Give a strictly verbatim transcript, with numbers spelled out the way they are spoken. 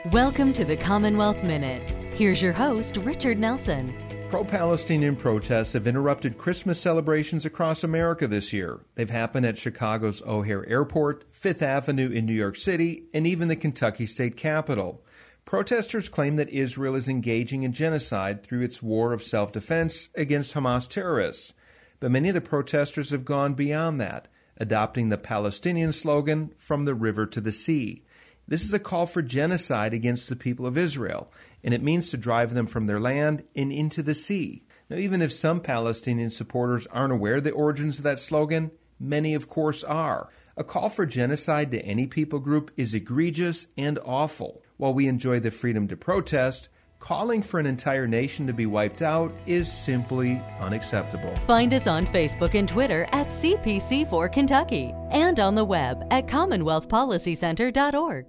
Welcome to the Commonwealth Minute. Here's your host, Richard Nelson. Pro-Palestinian protests have interrupted Christmas celebrations across America this year. They've happened at Chicago's O'Hare Airport, Fifth Avenue in New York City, and even the Kentucky State Capitol. Protesters claim that Israel is engaging in genocide through its war of self-defense against Hamas terrorists. But many of the protesters have gone beyond that, adopting the Palestinian slogan, "From the river to the sea." This is a call for genocide against the people of Israel, and it means to drive them from their land and into the sea. Now, even if some Palestinian supporters aren't aware of the origins of that slogan, many, of course, are. A call for genocide to any people group is egregious and awful. While we enjoy the freedom to protest, calling for an entire nation to be wiped out is simply unacceptable. Find us on Facebook and Twitter at C P C four Kentucky and on the web at commonwealth policy center dot org.